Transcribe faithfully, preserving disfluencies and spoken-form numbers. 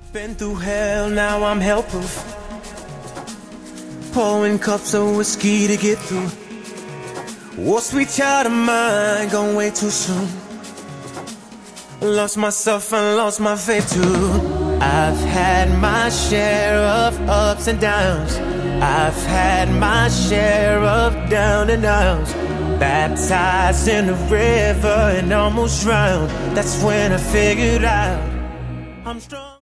Been through hell, now I'm helpless. Pouring cups of whiskey to get through. Oh, sweet child of mine, gone way too soon. Lost myself and lost my faith too. I've had my share of ups and downs. I've had my share of down and outs. Baptized in the river and almost drowned. That's when I figured out I'm strong.